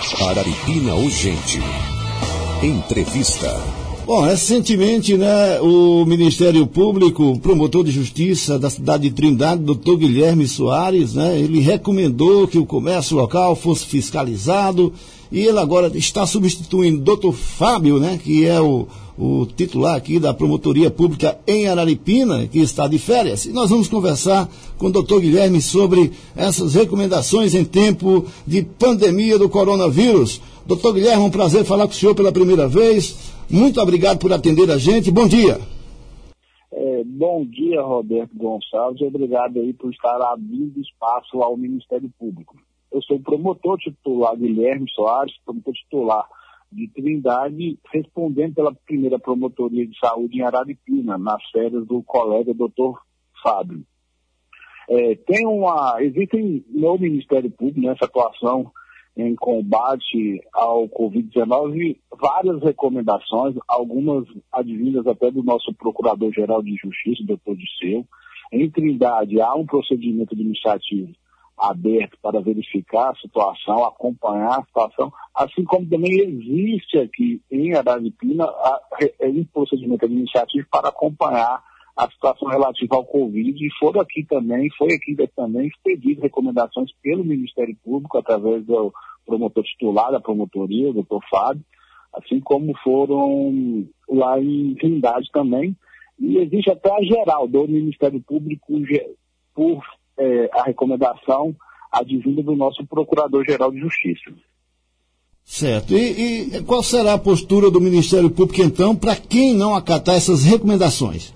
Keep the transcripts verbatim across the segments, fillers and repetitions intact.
Araripina Urgente. Entrevista. Bom, recentemente, né, o Ministério Público, o promotor de justiça da cidade de Trindade, doutor Guilherme Soares, né, ele recomendou que o comércio local fosse fiscalizado e ele agora está substituindo o doutor Fábio, né, que é o, o titular aqui da Promotoria Pública em Araripina, que está de férias. E nós vamos conversar com o doutor Guilherme sobre essas recomendações em tempo de pandemia do coronavírus. doutor Guilherme, é um prazer falar com o senhor pela primeira vez. Muito obrigado por atender a gente. Bom dia. É, bom dia, Roberto Gonçalves. Obrigado aí por estar abrindo espaço ao Ministério Público. Eu sou o promotor titular Guilherme Soares, promotor titular de Trindade, respondendo pela primeira promotoria de saúde em Araripina, nas férias do colega doutor Fábio. É, tem uma, existem no Ministério Público, nessa atuação em combate ao covid dezenove, várias recomendações, algumas advindas até do nosso Procurador-Geral de Justiça, doutor Disseu. Em Trindade, há um procedimento administrativo aberto para verificar a situação, acompanhar a situação, assim como também existe aqui em Araripina um procedimento administrativo para acompanhar a situação relativa ao Covid, e foram aqui também, foi aqui também expedido recomendações pelo Ministério Público, através do promotor titular da promotoria, o doutor Fábio, assim como foram lá em Trindade também, e existe até a geral do Ministério Público por é, a recomendação advinda do nosso Procurador-Geral de Justiça. Certo. E, e qual será a postura do Ministério Público, então, para quem não acatar essas recomendações?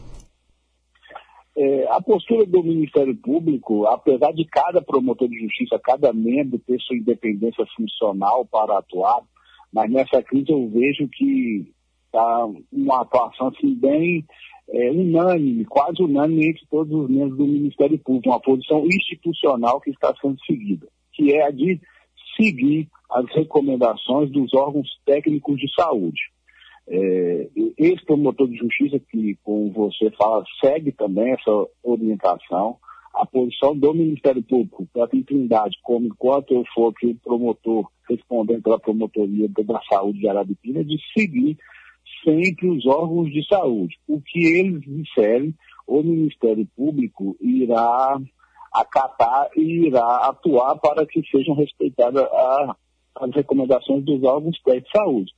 É, a postura do Ministério Público, apesar de cada promotor de justiça, cada membro ter sua independência funcional para atuar, mas nessa crise eu vejo que está uma atuação assim, bem é, unânime, quase unânime entre todos os membros do Ministério Público, uma posição institucional que está sendo seguida, que é a de seguir as recomendações dos órgãos técnicos de saúde. É, esse promotor de justiça que, como você fala, segue também essa orientação. A posição do Ministério Público, tanto em Trindade como enquanto eu for aqui o promotor respondendo pela promotoria da saúde de Araripina, de seguir sempre os órgãos de saúde. O que eles disserem, o Ministério Público irá acatar e irá atuar para que sejam respeitadas a, as recomendações dos órgãos técnicos de saúde.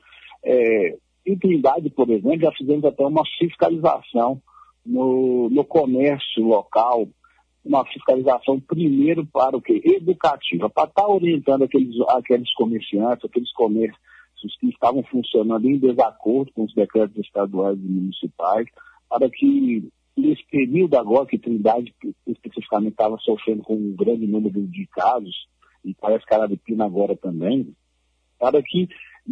É, Em Trindade, por exemplo, já fizemos até uma fiscalização no, no comércio local, uma fiscalização primeiro para o quê? Educativa, para estar orientando aqueles, aqueles comerciantes, aqueles comércios que estavam funcionando em desacordo com os decretos estaduais e municipais, para que nesse período agora que Trindade especificamente estava sofrendo com um grande número de casos, e parece que Araripina agora também, para que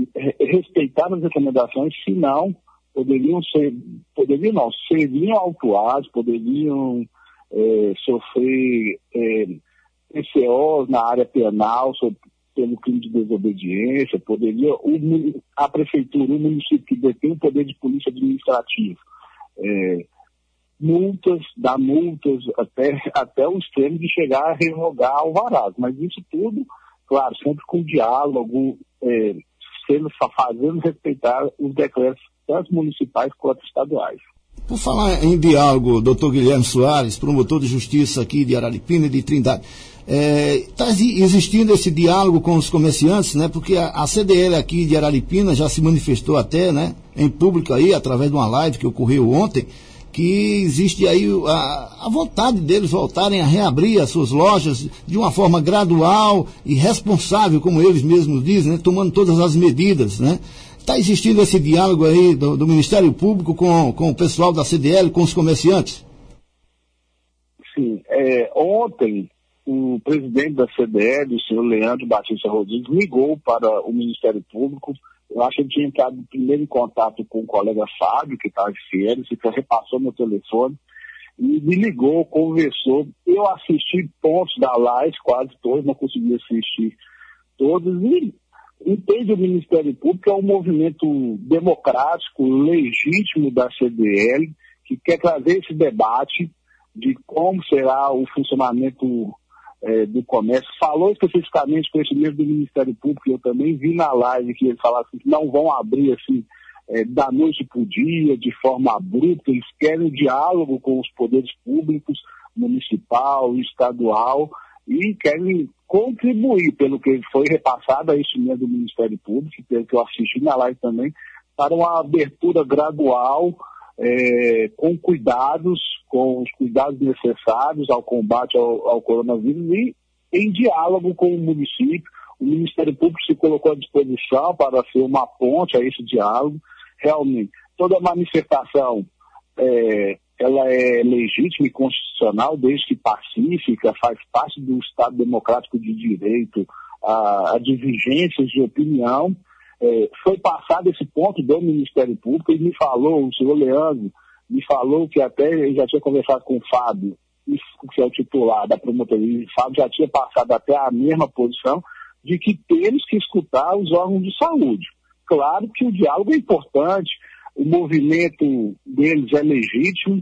respeitar as recomendações, senão poderiam ser, poderiam não, seriam autuados, poderiam é, sofrer é, P C Os na área penal sobre, pelo crime de desobediência, poderia, o, a prefeitura, o município que detém o poder de polícia administrativa, é, multas, dar multas até, até o extremo de chegar a revogar alvarás, mas isso tudo, claro, sempre com diálogo, é, fazendo respeitar os decretos tanto municipais quanto estaduais. Por falar em diálogo, doutor Guilherme Soares, promotor de justiça aqui de Araripina e de Trindade, está é, existindo esse diálogo com os comerciantes, né? Porque a, a C D L aqui de Araripina já se manifestou até, né, em público aí, através de uma live que ocorreu ontem, que existe aí a, a vontade deles voltarem a reabrir as suas lojas de uma forma gradual e responsável, como eles mesmos dizem, né, tomando todas as medidas, né? Está existindo esse diálogo aí do, do Ministério Público com, com o pessoal da C D L, com os comerciantes? Sim. É, ontem, o presidente da C D L, o senhor Leandro Batista Rodrigues, ligou para o Ministério Público. Eu acho que ele tinha entrado primeiro em contato com o colega Fábio, que estava de férias, e repassou meu telefone, e me ligou, conversou. Eu assisti pontos da live, quase todos, não consegui assistir todos, e entende o Ministério Público é um movimento democrático, legítimo da C D L, que quer trazer esse debate de como será o funcionamento é, do Comércio, falou especificamente com esse mesmo do Ministério Público, eu também vi na live que eles falaram assim, que não vão abrir assim, é, da noite para o dia, de forma abrupta, eles querem diálogo com os poderes públicos, municipal, estadual, e querem contribuir, pelo que foi repassado a este mesmo do Ministério Público, pelo que eu assisti na live também, para uma abertura gradual, é, com cuidados, com os cuidados necessários ao combate ao, ao coronavírus e em diálogo com o município. O Ministério Público se colocou à disposição para ser uma ponte a esse diálogo. Realmente, toda manifestação é, ela é legítima e constitucional, desde que pacífica, faz parte do Estado Democrático de Direito, a, a divergências de opinião. É, foi passado esse ponto do Ministério Público, ele me falou, o senhor Leandro, me falou que até ele já tinha conversado com o Fábio, que é o titular da promotoria, o Fábio já tinha passado até a mesma posição de que temos que escutar os órgãos de saúde. Claro que o diálogo é importante, o movimento deles é legítimo,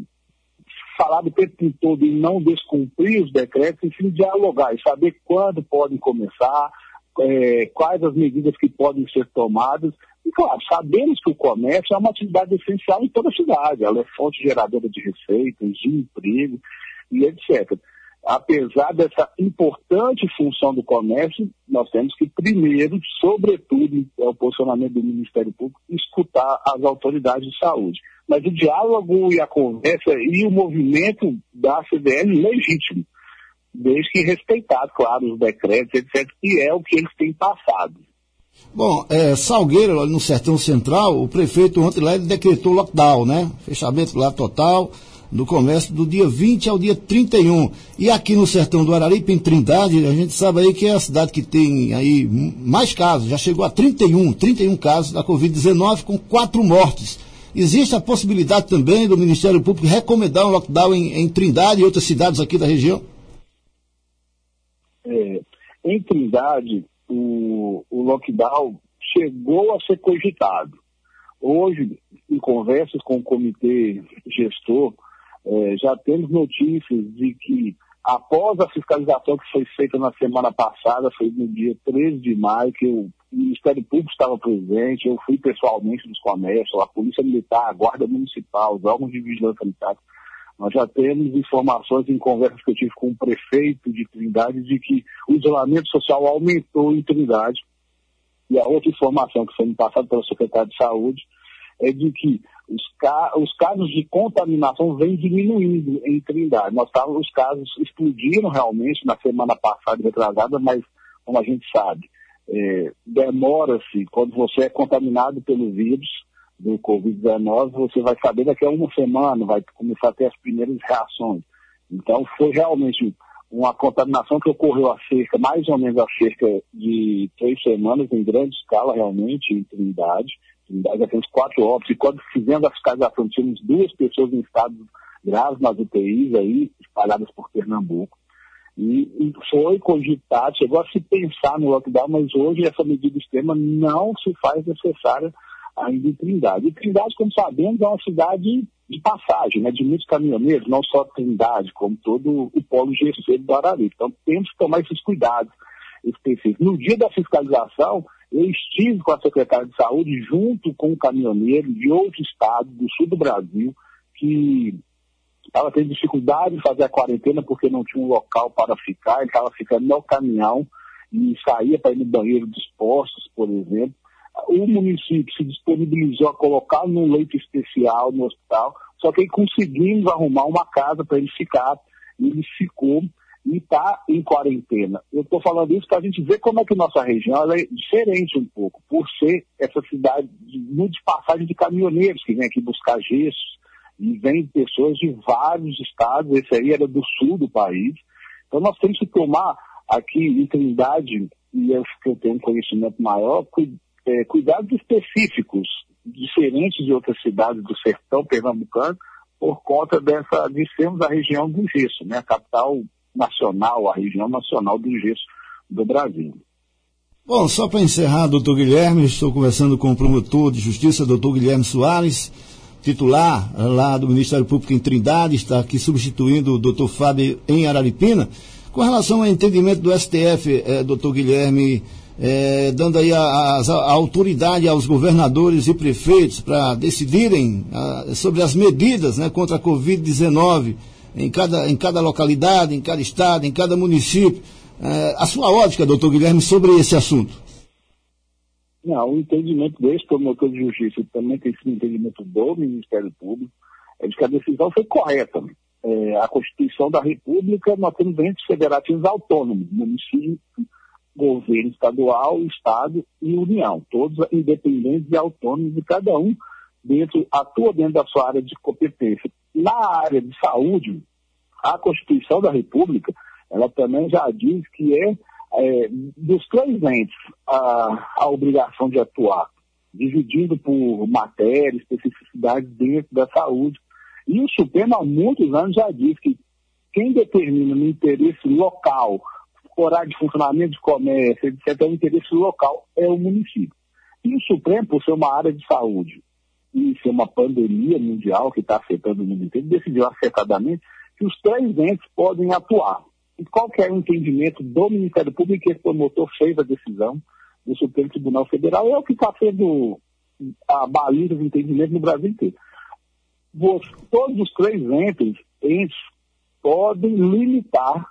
falar do tempo todo em não descumprir os decretos, enfim, dialogar e saber quando podem começar, é, quais as medidas que podem ser tomadas. E, claro, sabemos que o comércio é uma atividade essencial em toda a cidade, ela é fonte geradora de receitas, de emprego e etcétera. Apesar dessa importante função do comércio, nós temos que, primeiro, sobretudo, é o posicionamento do Ministério Público, escutar as autoridades de saúde. Mas o diálogo e a conversa e o movimento da C D L legítimo, desde que respeitado, claro, os decretos, etcétera, que é o que eles têm passado. Bom, é, Salgueiro, no Sertão Central, o prefeito ontem lá ele decretou lockdown, né? Fechamento lá total do comércio do dia vinte ao dia trinta e um. E aqui no Sertão do Araripe, em Trindade, a gente sabe aí que é a cidade que tem aí mais casos, já chegou a trinta e um, trinta e um casos da covid dezenove com quatro mortes. Existe a possibilidade também do Ministério Público recomendar um lockdown em, em Trindade e outras cidades aqui da região? É, em Trindade, o, o lockdown chegou a ser cogitado. Hoje, em conversas com o comitê gestor, é, já temos notícias de que, após a fiscalização que foi feita na semana passada, foi no dia treze de maio, que o Ministério Público estava presente, eu fui pessoalmente nos comércios, a Polícia Militar, a Guarda Municipal, os órgãos de vigilância sanitária. Nós já temos informações em conversas que eu tive com o prefeito de Trindade de que o isolamento social aumentou em Trindade. E a outra informação que foi me passada pelo secretário de Saúde é de que os, ca- os casos de contaminação vêm diminuindo em Trindade. Nós estávamos, os casos explodiram realmente na semana passada, retrasada, mas, como a gente sabe, é, demora-se, quando você é contaminado pelo vírus do covid dezenove, você vai saber daqui a uma semana, vai começar a ter as primeiras reações. Então, foi realmente uma contaminação que ocorreu há cerca, mais ou menos há cerca de três semanas, em grande escala, realmente, em Trindade. Trindade já temos quatro óbitos, e quando fizemos a fiscalização, tínhamos duas pessoas em estado graves nas U T Is aí, espalhadas por Pernambuco. E, e foi cogitado, chegou a se pensar no lockdown, mas hoje essa medida extrema não se faz necessária ainda em Trindade. E Trindade, como sabemos, é uma cidade de passagem, né, de muitos caminhoneiros, não só Trindade, como todo o polo G C do Araripe. Então, temos que tomar esses cuidados específicos. No dia da fiscalização, eu estive com a secretária de Saúde, junto com um caminhoneiro de outro estado, do sul do Brasil, que estava tendo dificuldade em fazer a quarentena porque não tinha um local para ficar, ele estava ficando no caminhão e saía para ir no banheiro dos postos, por exemplo. O município se disponibilizou a colocar num leito especial no hospital, só que aí conseguimos arrumar uma casa para ele ficar, e ele ficou e está em quarentena. Eu estou falando isso para a gente ver como é que nossa região ela é diferente um pouco, por ser essa cidade de, muito de passagem de caminhoneiros que vêm aqui buscar gessos, e vêm pessoas de vários estados, esse aí era do sul do país. Então nós temos que tomar aqui em Trindade, e eu, que eu tenho um conhecimento maior, É, cuidados específicos, diferentes de outras cidades do sertão pernambucano, por conta dessa, de sermos a região do gesso, né? A capital nacional, a região nacional do gesso do Brasil. Bom, só para encerrar, doutor Guilherme, estou conversando com o promotor de justiça, doutor Guilherme Soares, titular lá do Ministério Público em Trindade, está aqui substituindo o doutor Fábio em Araripina. Com relação ao entendimento do S T F, eh, doutor Guilherme, eh, dando aí a, a, a autoridade aos governadores e prefeitos para decidirem a, sobre as medidas, né, contra a covid dezenove em cada, em cada localidade, em cada estado, em cada município. Eh, a sua ótica, doutor Guilherme, sobre esse assunto? Não, o entendimento desse promotor de justiça, também tem sido o entendimento do Ministério Público, é de que a decisão foi correta. É, a Constituição da República, nós temos entes federativos autônomos, município, governo estadual, estado e união, todos independentes e autônomos, e cada um dentro, atua dentro da sua área de competência. Na área de saúde, a Constituição da República, ela também já diz que é, é dos três entes a, a obrigação de atuar, dividindo por matéria, especificidade dentro da saúde. E o Supremo há muitos anos já diz que quem determina no interesse local, horário de funcionamento de comércio, etcétera, o interesse local é o município. E o Supremo, por ser uma área de saúde e ser uma pandemia mundial que está afetando o mundo inteiro, decidiu acertadamente que os três entes podem atuar. E qual que é o entendimento do Ministério Público que esse promotor fez a decisão do Supremo Tribunal Federal? É o que está sendo a baliza de entendimento no Brasil inteiro. Todos os três entes, entes podem limitar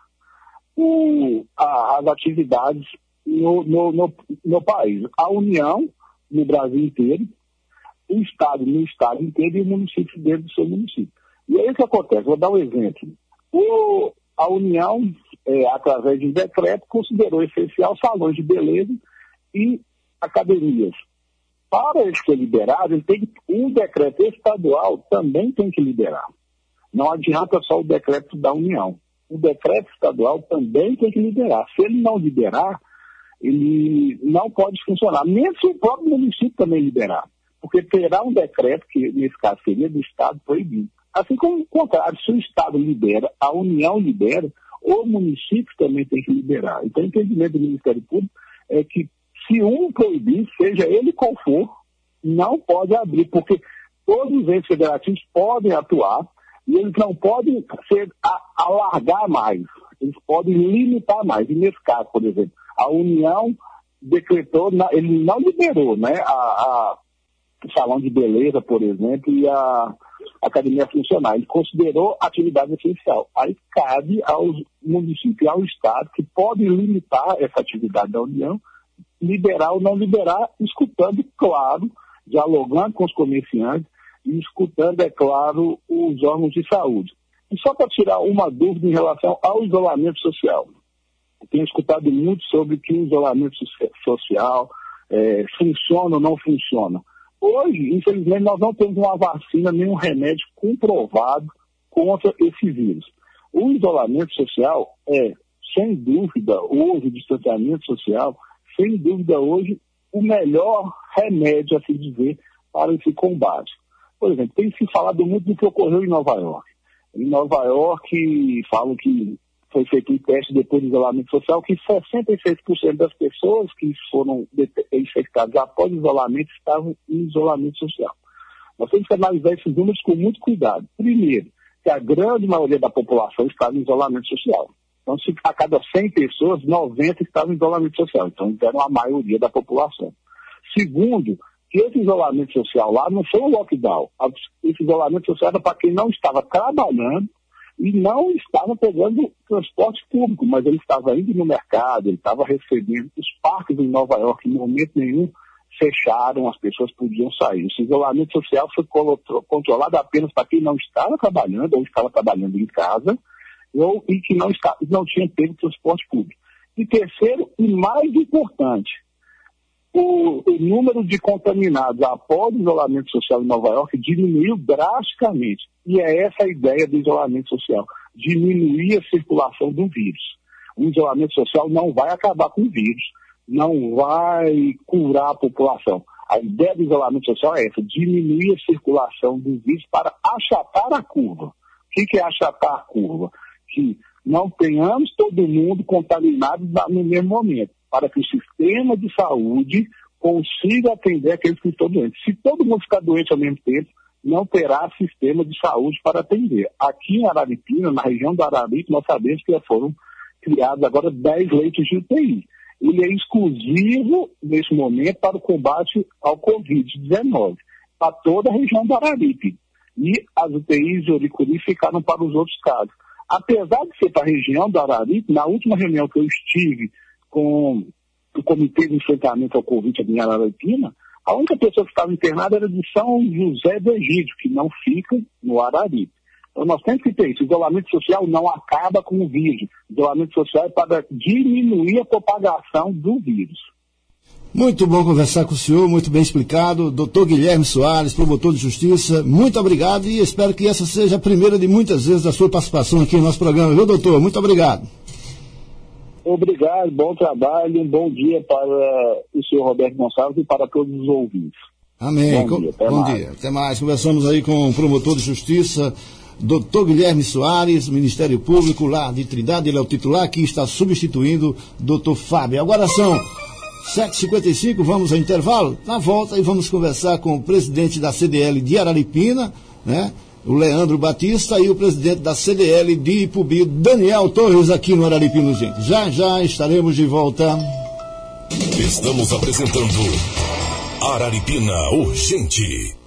o, a, as atividades no, no, no, no país. A União, no Brasil inteiro, o Estado, no Estado inteiro, e o município dentro do seu município. E é isso que acontece. Vou dar um exemplo. O, a União, é, através de um decreto, considerou essencial salões de beleza e academias. Para ele ser liberado, ele tem, um decreto estadual também tem que liberar. Não adianta só o decreto da União. O decreto estadual também tem que liberar. Se ele não liberar, ele não pode funcionar, mesmo se o próprio município também liberar. Porque terá um decreto, que nesse caso seria do Estado, proibido. Assim como o contrário, se o Estado libera, a União libera, o município também tem que liberar. Então, o entendimento do Ministério Público é que se um proibir, seja ele qual for, não pode abrir, porque todos os entes federativos podem atuar e eles não podem ser, a, alargar mais, eles podem limitar mais. E nesse caso, por exemplo, a União decretou, ele não liberou, né, a, a, o salão de beleza, por exemplo, e a academia funcional. Ele considerou atividade essencial. Aí cabe aos municípios e ao Estado, que podem limitar essa atividade da União, liberar ou não liberar, escutando, claro, dialogando com os comerciantes e escutando, é claro, os órgãos de saúde. E só para tirar uma dúvida em relação ao isolamento social. Eu tenho escutado muito sobre que o isolamento social é, funciona ou não funciona. Hoje, infelizmente, nós não temos uma vacina nem um remédio comprovado contra esse vírus. O isolamento social é, sem dúvida, hoje, o distanciamento social, sem dúvida, hoje, o melhor remédio, a se dizer, para esse combate. Por exemplo, tem se falado muito do que ocorreu em Nova York. Em Nova York, falam que foi feito um teste depois do isolamento social, que sessenta e seis por cento das pessoas que foram infectadas após o isolamento estavam em isolamento social. Nós temos que analisar esses números com muito cuidado. Primeiro, que a grande maioria da população estava em isolamento social. Então, se a cada cem pessoas, noventa estavam em isolamento social. Então, eram a maioria da população. Segundo, que esse isolamento social lá não foi um lockdown. Esse isolamento social era para quem não estava trabalhando e não estava pegando transporte público, mas ele estava indo no mercado, ele estava recebendo. Os parques em Nova York, em momento nenhum, fecharam, as pessoas podiam sair. Esse isolamento social foi controlado apenas para quem não estava trabalhando ou estava trabalhando em casa, ou e que não, está, não tinha pego transporte público. E terceiro, e mais importante, o, o número de contaminados após o isolamento social em Nova York diminuiu drasticamente. E é essa a ideia do isolamento social, diminuir a circulação do vírus. O isolamento social não vai acabar com o vírus, não vai curar a população. A ideia do isolamento social é essa, diminuir a circulação do vírus para achatar a curva. O que é achatar a curva? Que não tenhamos todo mundo contaminado no mesmo momento, para que o sistema de saúde consiga atender aqueles que estão doentes. Se todo mundo ficar doente ao mesmo tempo, não terá sistema de saúde para atender. Aqui em Araripina, na região do Araripe, nós sabemos que foram criados agora dez leitos de U T I. Ele é exclusivo, nesse momento, para o combate ao covid dezenove, para toda a região do Araripe. E as U T Is de Oricuri ficaram para os outros casos. Apesar de ser para a região do Araripe, na última reunião que eu estive com o Comitê de Enfrentamento ao Covid aqui em Araripina, a única pessoa que estava internada era de São José do Egídio, que não fica no Araripe. Então nós temos que ter isso. O isolamento social não acaba com o vírus. O isolamento social é para diminuir a propagação do vírus. Muito bom conversar com o senhor, muito bem explicado. doutor Guilherme Soares, promotor de justiça, muito obrigado e espero que essa seja a primeira de muitas vezes da sua participação aqui no nosso programa. Viu, doutor? Muito obrigado. Obrigado, bom trabalho, um bom dia para o senhor Roberto Gonçalves e para todos os ouvintes. Amém. Bom dia, até bom mais. dia. Até mais. Conversamos aí com o promotor de justiça, doutor Guilherme Soares, Ministério Público lá de Trindade, ele é o titular, que está substituindo doutor Fábio. Agora são sete e cinquenta e cinco, vamos ao intervalo. Na volta e vamos conversar com o presidente da C D L de Araripina, né? O Leandro Batista, e o presidente da C D L de Ipubi, Daniel Torres, aqui no Araripina, gente. Já, já estaremos de volta. Estamos apresentando Araripina Urgente.